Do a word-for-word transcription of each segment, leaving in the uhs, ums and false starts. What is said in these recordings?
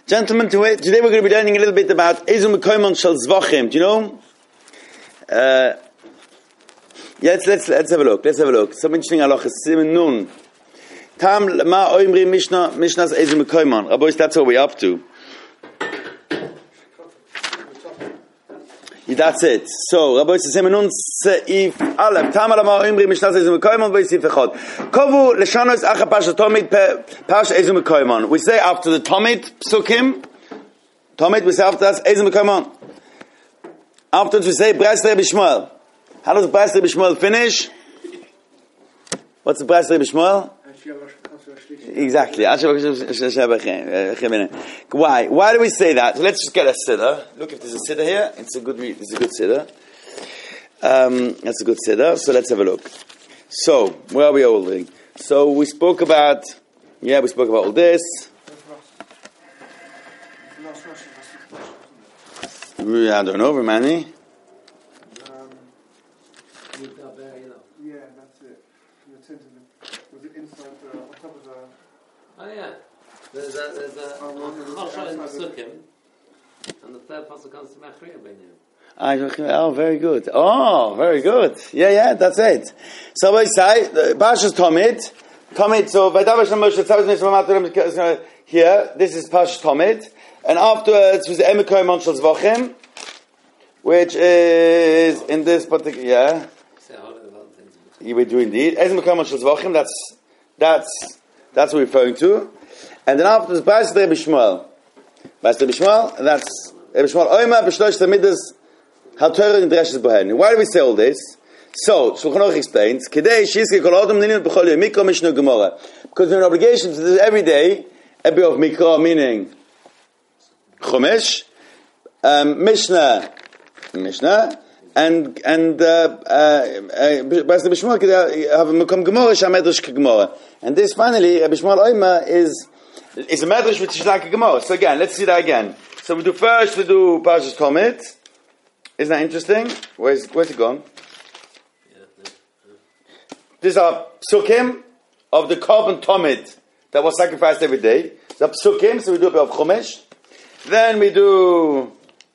Gentlemen, today we're going to be learning a little bit about Ezu Mekoymon Shel Zvachim. Do you know? Uh, yeah, let's, let's, let's have a look. Let's have a look. Some interesting halachas. Siman Nun. Tam ma oimri Mishnah, Mishnah's Ezu Mekoymon. Rabbois, that's what we're up to. Yeah, that's it. So, Rabbois, Siman Nun Seif Aleph. Tam ma oimri Mishnah's Ezu Mekoymon Seif Echad. Kovu Leshanos Acha Pasha Tomid Pasha Ezu Mekoymon. We say after the Tomid Psukim. Tomid, we say after that Ezu Mekoymon. Afterwards we say Brais Rebbe Shmuel. How does Brais Rebbe Shmuel finish? What's the Brais Rebbe Shmuel? Exactly. Why? Why do we say that? So let's just get a siddur. Look, if there's a siddur here, it's a good read. It's a good siddur. Um, that's a good siddur. So let's have a look. So where are we holding? So we spoke about. Yeah, we spoke about all this. I don't know, Romani. Um, yeah, that's it. The was it inside the, on top of the... Oh yeah. There's a, there's a Chosha in the Sukkim, and the third pasuk comes to Machriya Beinim. Oh, very good. Oh, very good. Yeah, yeah, that's it. So we say, Pashas Tomid. Tomid, so here, this is Pashas Tomid. And afterwards was the Emekoymon Shel Zvachim, which is in this particular, yeah. You would do indeed. Emekoymon Shel Zvachim, that's, that's, that's what we're referring to. And then afterwards, Bais Rebbe Shmuel. Bais Rebbe Shmuel, and that's Rebbe Shmuel Oima, B'shlosh Tamidas, HaTorah Nidreshes Bohen. Why do we say all this? So, Shulchan Aruch explains, Kedei Shizke Kol Adam Ninin B'chol Yom Mikra Mishnah Gemara. Because we're an obligation to do every day a bit of Mikra, meaning Chumash, um, Mishnah, Mishnah, and and uh, uh, Bais Rebbe Shmuel have a Mekom Gemara, Shamedrash Gemara, and this finally Rebbe Shmuel Oima is is a Medrash which is like a Gemara. So again, let's see that again. So we do first we do Parshas Tomid. Isn't that interesting? Where's where's it gone? These are psukim of the korban Tomid that was sacrificed every day. The psukim, so we do a bit of Chumash. Then we do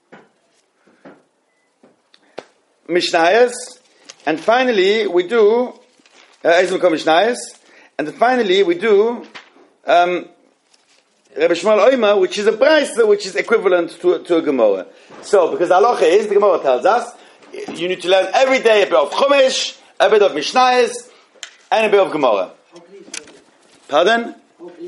Mishnayos, and finally we do Ezu Mekoymon Mishnayos, and then finally we do um, Rebbe Shmuel Oima, which is a brayso, which is equivalent to, to a Gemara. So, because halacha is, the Gemara tells us, you need to learn every day a bit of Chumash, a bit of Mishnayos, and a bit of Gemara. Pardon?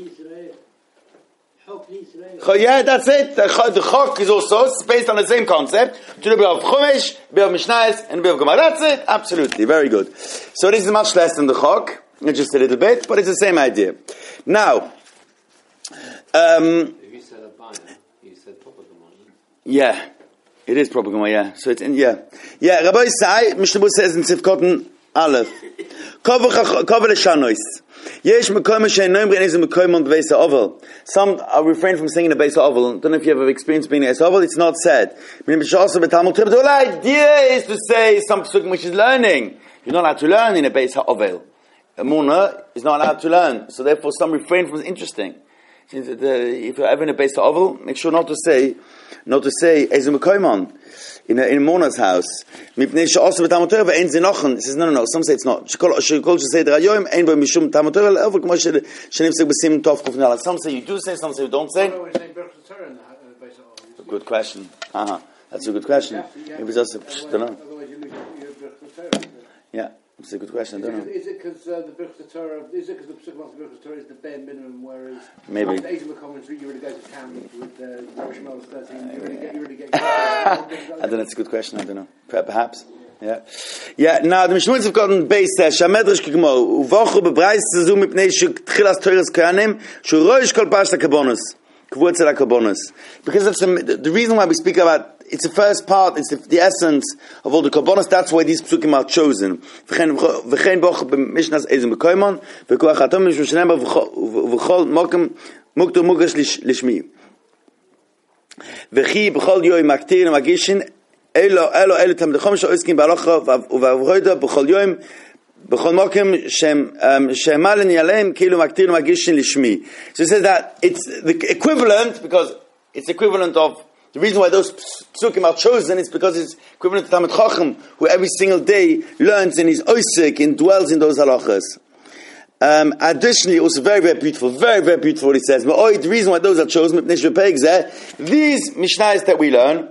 Yeah, that's it. The Chok is also based on the same concept. To do a bit of Chumash, a bit of Mishnayos, and a bit of Gemara. That's it. Absolutely. Very good. So this is much less than the Chok. Just a little bit, but it's the same idea. Now, um, if you said a Bayan, you said proper Gemara. Yeah. It is proper Gemara, yeah. So it's in, yeah. Yeah, Rabbi Isai, Mishnah says in Sifkoten Aleph. Kovel Shanois. Yesh Mekoymon she'eino b'nei Ezu Mekoymon b'beis ha'ovel. Some are refrain from saying the beis ha'ovel. Don't know if you have experience being a beis ha'ovel. It's not said. The whole idea is to say some psukim which is learning. You're not allowed to learn in a beis ha'ovel. A mourner is not allowed to learn. So therefore some refrain from interesting. If you're ever in a beis ha'ovel, make sure not to say, not to say Ezu Mekoymon in a, in a mourner's house. It says no, no, no. Some say it's not. Some say you do say, some say you don't say. Good question. Uh-huh. That's a good question. It was just, I don't know. Yeah. It's a good question. I don't know. Is it because uh, the Birchas Torah? Is it because the Psukim of the Birchas Torah is the bare minimum, whereas maybe the Ezu Mekoymon you really go to camp with the uh, Shmuel's thirteen. You really get, you really get. I don't know. It's a good question. I don't know. Perhaps. Yeah. Yeah. Now the Mishmurim have gotten based there. Shamedrash Gemara uvachu bebrais zu mipnei shutchilas Torahs kayanim shuroish kol pashta kabonus kvutzel kabonus. Because that's the, the reason why we speak about. It's the first part, it's the, the essence of all the korbanos. That's why these psukim are chosen. V'chein boch b'mishnas Ezu Mekoymon v'koach hatom mishum shenemar v'chol mokem muktu mugash lishmi v'chi b'chol yoy maktir magishin elo elo elo tamdechom she'oskim b'alocha v'avroida b'chol yoyim b'chol mokem shem she'emalen yaleim kilu maktir magishin lishmi. So it says that it's the equivalent because It's equivalent of, the reason why those psukim are chosen is because it's equivalent to Talmid Chacham, who every single day learns and is oisik and dwells in those halachas. Um, additionally, also very, very beautiful, very, very beautiful what he says. The reason why those are chosen, these Mishnahs that we learn,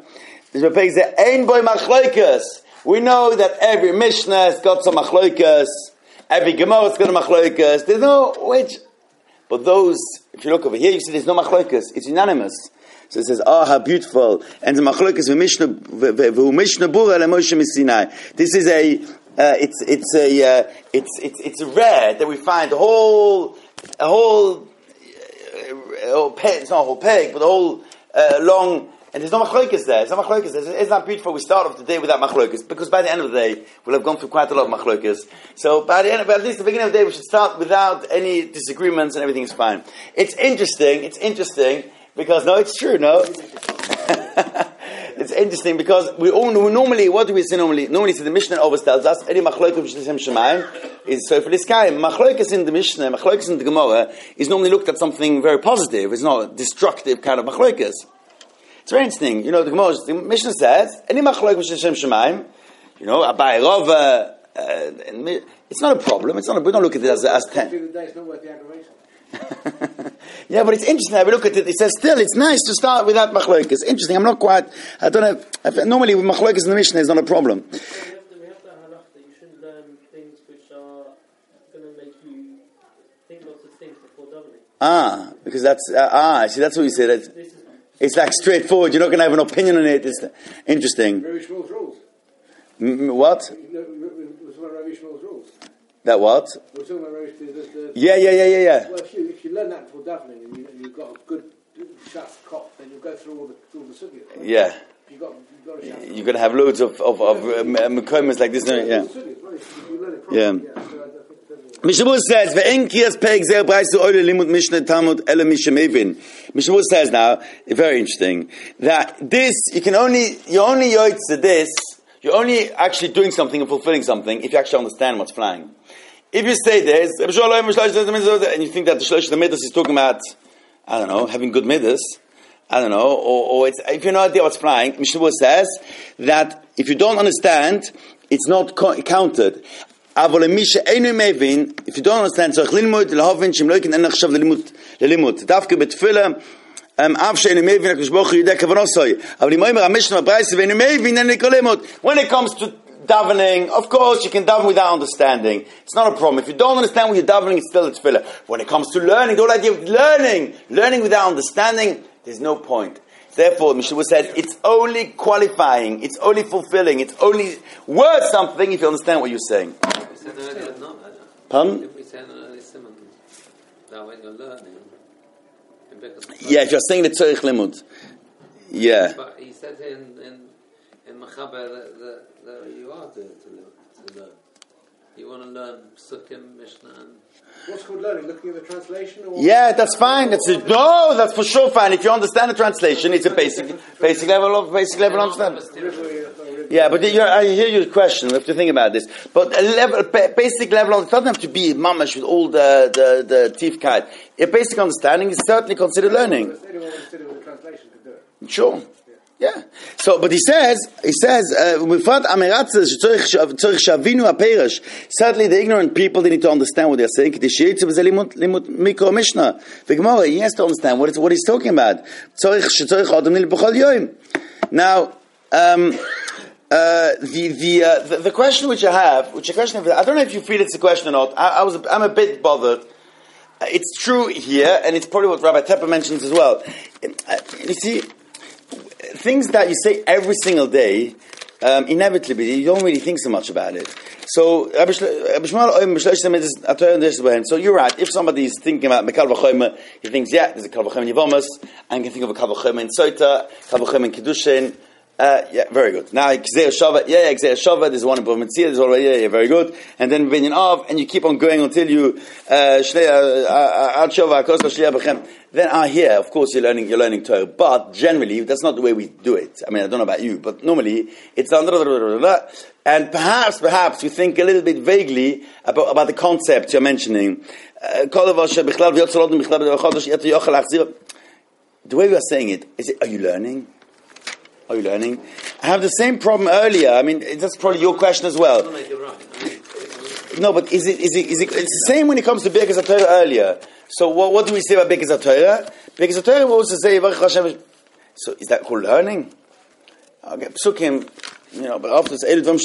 we know that every Mishnah has got some machloikas, every Gemara has got a machloikas. There's no which, but those, if you look over here, you see there's no machloikas. It's unanimous. So it says, "Ah, oh, how beautiful!" And the machloikas v'mishnah v'mishnah bura leMoshe miSinai. This is a, uh, it's it's a, uh, it's it's it's rare that we find a whole a whole, uh, a whole peg. It's not a whole peg, but a whole uh, long. And there's no machloikas there. It's not machloikas. It's not beautiful. We start off the day without machloikas, because by the end of the day we'll have gone through quite a lot of machloikas. So by the end, of, at least the beginning of the day, we should start without any disagreements, and everything is fine. It's interesting. It's interesting. Because, no, it's true, no? It's interesting because we all we normally, what do we say normally? Normally, see the Mishnah always tells us, any machloikas v'shlishem shemayim is so for this guy. Machloikas in the Mishnah, machloikas in the Gemara is normally looked at something very positive. It's not a destructive kind of machloikas. It's very interesting. You know, the Gemara, the Mishnah says, any machloikas v'shlishem shemayim, you know, Abai Rava, uh, it's not a problem. It's not a, we don't look at it as, as ten. It's not worth the aggravation. Yeah, but it's interesting. I look at it. It says still, it's nice to start without machloikas. Interesting. I'm not quite. I don't know. If, normally, with machloikas in the Mishnah is not a problem. We have the, we have the halach that you shouldn't learn things which are going to make you think lots of things before davening. Ah, because that's uh, ah. See, that's what you said. It's, it's like straightforward. You're not going to have an opinion on it. It's interesting. Rav Shmuel's rules. M- what? No, it was one of Rav Shmuel's rules. That what? We're talking about Rav Shmuel's. The, Yeah, yeah, yeah, yeah, yeah. Well, if you, if you learn that before davening and, you, and you've got a good shut cop, then you'll go through all the all the sugyas. Right? Yeah. You've got, you've got a shut. You're going to have loads of of of mekomas like this. No? Yeah. Yeah. Mishnah says, "Ve'enkias peig zer braisu oile limud Mishnah Talmud ele mishamevin." Mishnah says now, very interesting, that this you can only you only yoitz this. You're only actually doing something and fulfilling something if you actually understand what's flying. If you stay there, and you think that the Shlosh the Midas is talking about, I don't know, having good Midas, I don't know, or, or it's, if you have no idea what's flying, Mishnah says that if you don't understand, it's not co- counted. If you don't understand, so Um, when it comes to davening, of course you can daven without understanding. It's not a problem. If you don't understand what you're davening, it's still a tefillah. When it comes to learning, the whole idea of learning, learning without understanding, there's no point. Therefore, Mishnah says it's only qualifying, it's only fulfilling, it's only worth something if you understand what you're saying. Pardon? Yeah, if you're saying the tzorich limud. Yeah. But he said in in in Machaber that, that, that you are to, to, to learn. You want to learn Psukim, Mishnah. And what's called learning? Looking at the translation? Or yeah, that's fine. That's a, no, that's for sure fine. If you understand the translation, it's a basic basic level of basic level of understanding. Yeah, but you're, I hear your question. We have to think about this. But a level, basic level, it doesn't have to be mamash with all the the, the teeth kite. A basic understanding is certainly considered learning. Sure. Yeah. So, but he says, he says, certainly the ignorant people, they need to understand what they're saying. He has to understand what, it's, what he's talking about. Now, um, Uh, the the, uh, the the question which I have, which a question I don't know if you feel it's a question or not. I, I was I'm a bit bothered. Uh, it's true here, and it's probably what Rabbi Tepper mentions as well. Uh, you see, things that you say every single day, um, inevitably you don't really think so much about it. So, so you're right. If somebody is thinking about Mekal V'Chomer, he thinks, yeah, there's a Kal V'Chomer in Yevomus, and can think of a Kal V'Chomer in Sota, Kal V'Chomer in Kedushin. Uh, yeah, very good. Now, Gzeir Shava, yeah, yeah, Gzeir Shava, there's one in Bava Metzia, there's already, yeah, yeah, very good. And then Binyan Av, and you keep on going until you, uh, Ad Shava, Akos V'Shliach B'Chem. Then, ah, here, of course, you're learning, you're learning Torah. But, generally, that's not the way we do it. I mean, I don't know about you, but normally, it's, and perhaps, perhaps, you think a little bit vaguely about, about the concept you're mentioning. Uh, the way we are saying it, is it, are you learning? Are you learning? I have the same problem earlier. I mean, that's probably your question as well. No, but is it, is it, is it, it's the same when it comes to Birkas HaTorah earlier. So what, what do we say about Birkas HaTorah? Birkas HaTorah we also say, so is that called learning? Okay, Psukim, you know, but after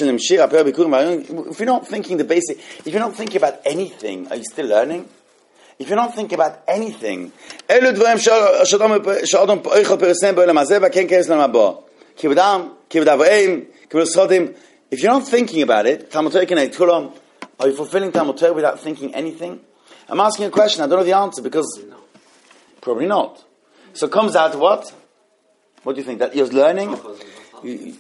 if you're not thinking the basic, if you're not thinking about anything, are you still learning? If you're not thinking about anything, if you're not thinking about it, are you fulfilling Talmud Torah without thinking anything? I'm asking a question, I don't know the answer, because probably not. So it comes out what? What do you think? That you're learning? You,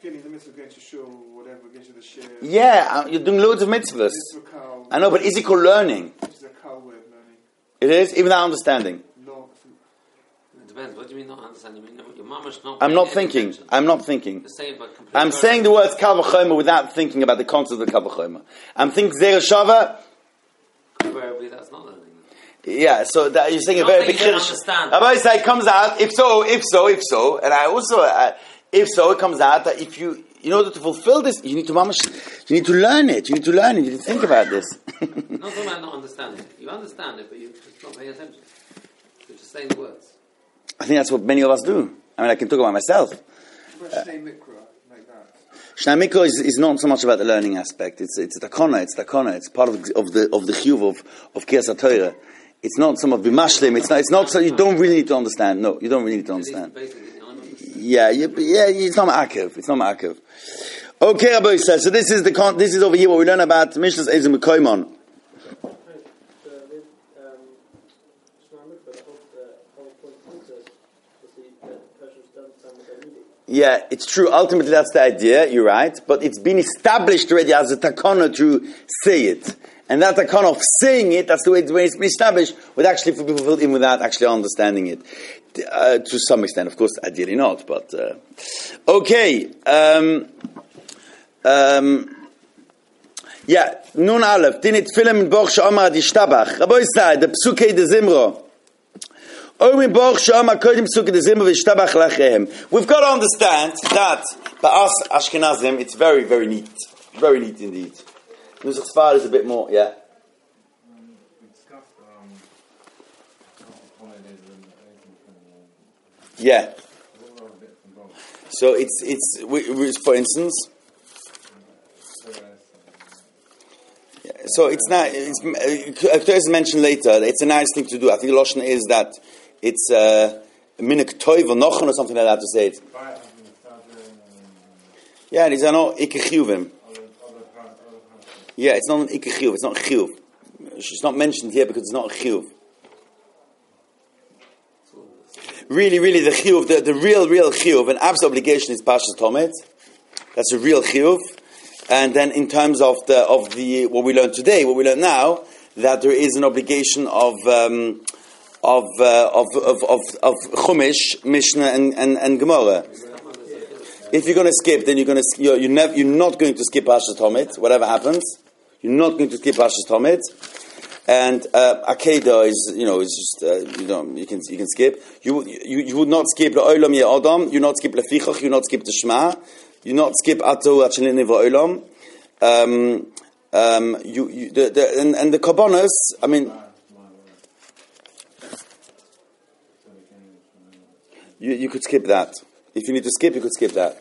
yeah, you're doing loads of mitzvahs. I know, but is it called learning? It is, even without understanding. It depends. What do you mean not understanding? You mean your mama's not. I'm not thinking. Attention. I'm not thinking. I'm saying the words kal v'chomer without thinking about the concept of kal v'chomer. I'm thinking zera shava. Preferably, that's not learning. Yeah, so that, you're saying a very big. Rabbi say it comes out. If so, if so, if so, and I also, uh, if so, it comes out that if you, in order to fulfill this, you need to mamash, you need to learn it. You need to learn it. You need to think about this. Not talking about not understanding it. You understand it, but you're just not paying attention. You're just saying the words. I think that's what many of us do. I mean, I can talk about myself. Shnei Mikra, like that. Shnei Mikra is, is not so much about the learning aspect. It's it's takona. It's takona. It's part of of the of the chiyuv of of Kiras HaTorah. It's not some of b'mashlim. It's not. It's not. So you don't really need to understand. No, you don't really need to understand. Yeah, you, yeah. It's not ma'akev. It's not ma'akev. Okay, Rabbi says. So this is the con- this is over here what we learn about Mishnah's Ezim Koimon. Yeah, it's true. Ultimately, that's the idea. You're right, but it's been established already as a takana to say it, and that takana of saying it, that's the way it's been established, would actually be fulfilled in without actually understanding it, uh, to some extent. Of course, ideally not, but uh, okay. Um, um, yeah, Nun Aleph. Dinit film in Boch Shomar Dishtabach. Rabbi said the Psukei de Zimro. We've got to understand that by us Ashkenazim, it's very, very neat. Very neat indeed. Nusach Sfar is a bit more, yeah. Yeah. So it's, it's, we, we, for instance, yeah, so it's not, it's, it's mentioned later, it's a nice thing to do. I think the Lashon is that it's minik toiv or nochon or something like that to say it. Yeah, these are not ikechiyuvim. Yeah, it's not an ikechiyuv. It's not chiyuv. It's not mentioned here because it's not a chiyuv. Really, really, the chiyuv, the, the real, real chiyuv, an absolute obligation is Parshas Tomet. That's a real chiyuv. And then, in terms of the of the what we learned today, what we learned now, that there is an obligation of. Um, Of, uh, of of of of Chumash, Mishnah, and, and, and Gemara. If you're going to skip, then you're going to you're you're, never, you're not going to skip Parshas Tomet. Whatever happens, you're not going to skip Parshas Tomet. And uh, Akedah is you know is just uh, you know you can you can skip. You you you would not skip LaOlam Ye Adam. You not skip Lefichach. You not skip the Shema. You not skip Atu Achelini VaOlam. Um um you, you the, the and, and the Kabbanas. I mean. You you could skip that. If you need to skip, you could skip that.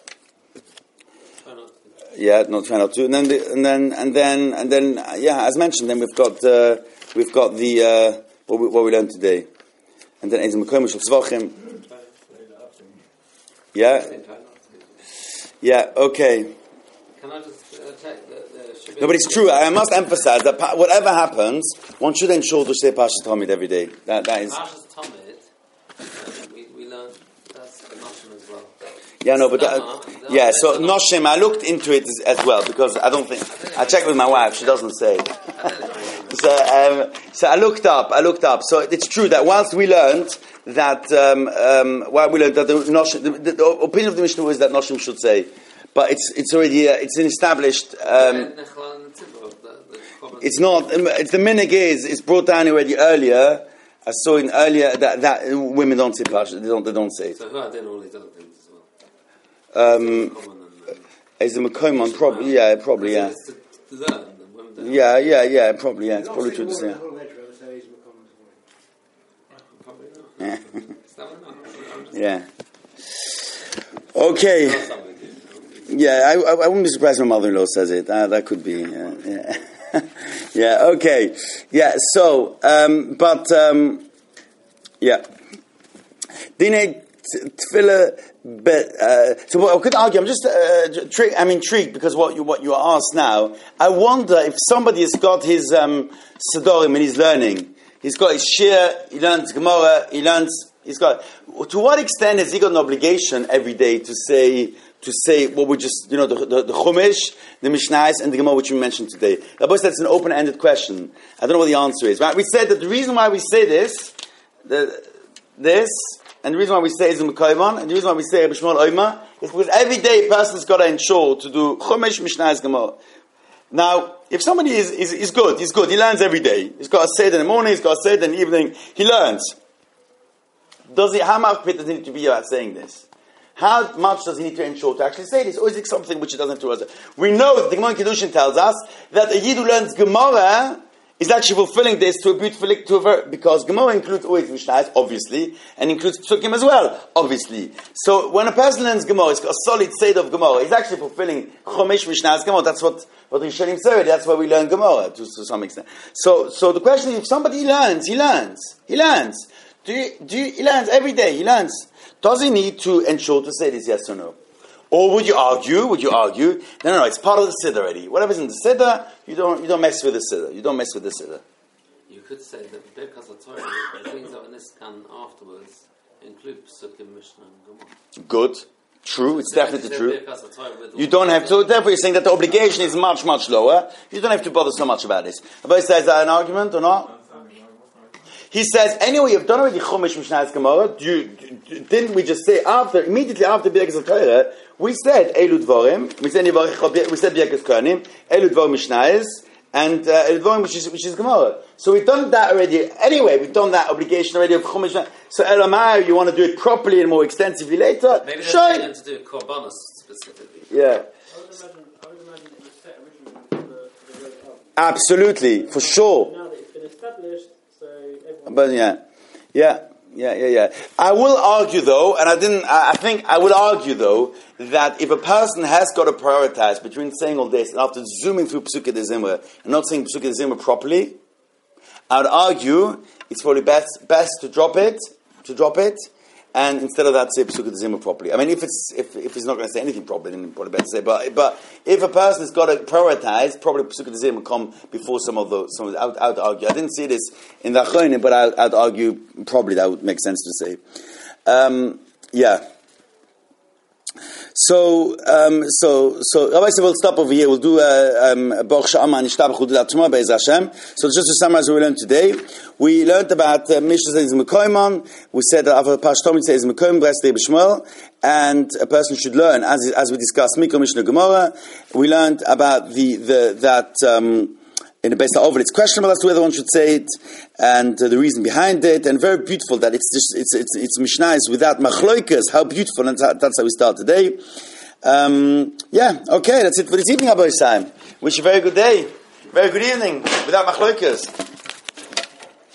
Yeah, not try not to. And then the, and then and then and then uh, yeah, as mentioned, then we've got uh, we've got the uh, what we what we learned today, and then Ezim Koimish of Zvachim. Yeah, yeah, okay. Can I just uh, check that? Uh, no, but it's true. I must emphasize that pa- whatever happens, one should ensure to say Parshas Tomid every day. That that is. Parshas Tomid. Yeah, no, but uh, yeah. So Noshem, I looked into it as, as well because I don't think I checked with my wife. She doesn't say. so, um, so I looked up. I looked up. So it's true that whilst we learned that, um, um, while we learned that the, Noshem, the, the, the opinion of the Mishnah is that Noshem should say, but it's it's already uh, it's an established. Um, it's not. It's the minig is it's brought down already earlier I saw in earlier that, that women don't say Parsha, they don't, they don't say it. So who are then all these other things as well? Um, is the Mekomon, probably, yeah, probably, yeah. To, to learn, women yeah, yeah, yeah, probably, yeah, it's probably true to say. Yeah. Yeah. Okay. Yeah, I, I, I wouldn't be surprised if my mother-in-law says it. Uh, that could be. Yeah. Yeah. Yeah. Okay. Yeah. So, um, but um, yeah. Dine tefillah. But uh, so what I could argue. I'm just uh, tri- I'm intrigued because what you what you are asked now. I wonder if somebody has got his um, Sidorim and he's learning. He's got his Shir. He learns Gemara. He learns. He's got. To what extent has he got an obligation every day to say? To say what we just, you know, the, the, the Chumash, the Mishnais, and the Gemara which we mentioned today. Rabbi said it's an open-ended question. I don't know what the answer is. Right? We said that the reason why we say this, the, this, and the reason why we say is the Mekayman, and the reason why we say Rabbi Shmuel Oima, is because every day a person's got to ensure to do Chumash, Mishnais, Gemara. Now, if somebody is, is, is good, he's good, he learns every day. He's got a Seder in the morning, he's got a Seder in the evening, he learns. Does he, how much fit does he need to be about saying this? How much does he need to ensure to actually say this? Or is it something which he doesn't have to answer? We know that the Gemara in Kiddushin tells us that a Yid who learns Gemara is actually fulfilling this to a beautiful, to a ver- because Gemara includes always Mishnayos, obviously, and includes Psukim as well, obviously. So when a person learns Gemara, he's got a solid seder of Gemara, he's actually fulfilling Chomesh Mishnayos Gemara. That's what, what Rishonim say, that's why we learn Gemara, to, to some extent. So, so the question is, if somebody learns, he learns, he learns. Do you, do you, he learns every day, he learns. Does he need to ensure to say this, yes or no? Or would you argue, would you argue, no, no, no, it's part of the Siddur already. Whatever's in the Siddur, you don't, you don't mess with the Siddur. You don't mess with the Siddur. You could say that Birkas HaTorah, the things that in this can afterwards include Psukim, Mishnah, and Gemara. Good. True, it's so definitely true. You don't have to, therefore you're saying that the obligation is much, much lower. You don't have to bother so much about this. But is that an argument or not? He says, anyway, you've done already Chumash Mishnayos Gemara. Didn't we just say after, immediately after Birkas HaTorah, we said Elu Dvorim, we said we said Birkas Kohanim, Elu Dvorim Mishnayos, and uh, Elu Dvorim which is which is Gemara. So we've done that already. Anyway, we've done that obligation already of Chumash. So Elamai, you want to do it properly and more extensively later? Maybe sure. There's to do Korbanos specifically. Yeah. I would imagine, I would imagine it was set originally for the, for the Rosh Hashanah. Absolutely, for sure. Now that it's been established. But yeah, yeah, yeah, yeah, yeah. I will argue though, and I didn't, I, I think I would argue though, that if a person has got to prioritize between saying all this and after zooming through Pesukei de Zimra and not saying Pesukei de Zimra properly, I would argue it's probably best, best to drop it, to drop it, and instead of that say Pesukei de Zimra properly. I mean, if it's, if, if he's not going to say anything properly, then it's probably better to say, but, but if a person has got to prioritize, probably Pesukei de Zimra come before some of those, some of the, I would, I would argue. I didn't see this in the Achronim, but I, I would argue probably that would make sense to say. Um, yeah. So, um, so, so, Rabbi said we'll stop over here. We'll do a Baruch Sha'ama Nishtabach Udil tomorrow, Be'ez Hashem. So just to summarize what we learned today, we learned about uh, Mishnah says Mekoyman. We said that after Pash Tomit says Mekoyman, B'Estei B'Shmuel, and a person should learn, as as we discussed, Mikra Mishnah Gemara. We learned about the the that. Um, In the Beis HaOvel, it's questionable as to whether one should say it, and uh, the reason behind it, and very beautiful that it's just, it's it's it's Mishnayos without machloikas. How beautiful, and that's how we start today. Um, yeah, okay, that's it for this evening, Abba Yisayim. Wish you a very good day, very good evening, without machloikas.